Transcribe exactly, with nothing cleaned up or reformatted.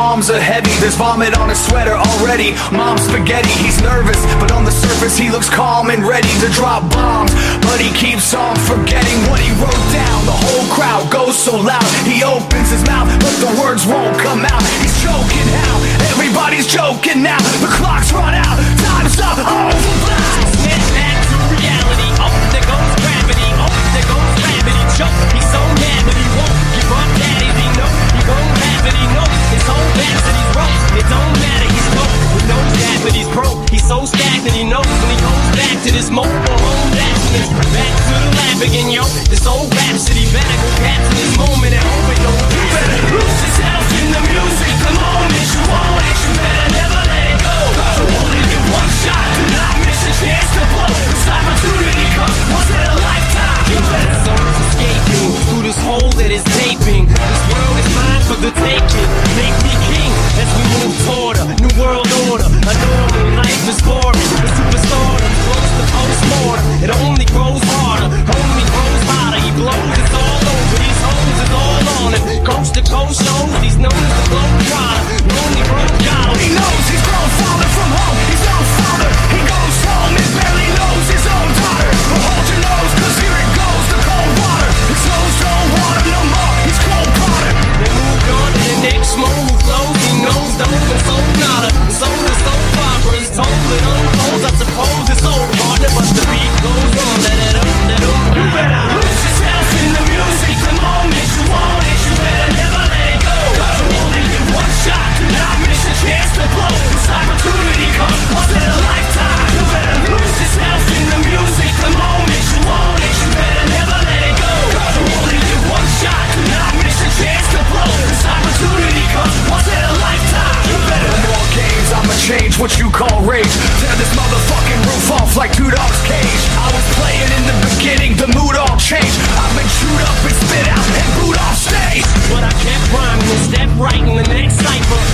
palms are heavy, there's vomit on his sweater already. Mom's spaghetti, he's nervous, but on the surface he looks calm and ready to drop bombs. But he keeps on forgetting what he wrote down. The whole crowd goes so loud, he opens his mouth, but the words won't come out. He's choking how? Everybody's joking now. The clock's run out, time's up, overblast. Snap back to reality, oh, there goes gravity, oh, there goes gravity, choke. He's so mad, but he won't give up, daddy, he know he won't have it, he knows his whole past that he's broke. It don't matter, he's broke, he knows that, but he's broke. He's so stagnant, he knows when he goes back to this mobile home accident. Back to the lab again, yo, this old rhapsody. Better go back to this moment and hope it don't you better lose yourself in the music. The moment you want it, you better never let it go. So only get one shot, do not miss a chance to blow. This opportunity comes once in a lifetime. You better someone's escaping through this hole that is taping. This world is mine for the taking. Make me king as we move toward a new world order. A normal life is boring. The superstardom close to post-mortem. It only grows harder, only grows hotter. He blows, it's all over. These hoes is all on him. Coast to coast shows, he's known as the globe trotter. Lonely road god. He knows he's grown farther from home. He's no father. He goes home and barely knows his own daughter. But hold your nose, cause here it goes, the cold water. His clothes don't want him no more. He's cold water. They moved on to the next mo who flows. He knows those and so nada. So the soap opera is told it unfolds. I suppose it's old partner, but the beat goes on. Let it up, let it up. You better lose yourself in the music. The moment you want it, you better never let it go. Cause you only get one shot, do not miss a chance to blow. This opportunity comes once in a lifetime. You better lose yourself in the music. The moment you want it, you better never let it go. Cause you only get one shot, do not miss a chance to blow. This opportunity comes once in a lifetime. You better more games, I'ma change what you call rage. Tear this motherfucking roof off like two dogs' cage. I was playing in the beginning, the mood all changed. I've been chewed up and spit out and booed off stage. But I kept rhyming and stepped right in the next cipher.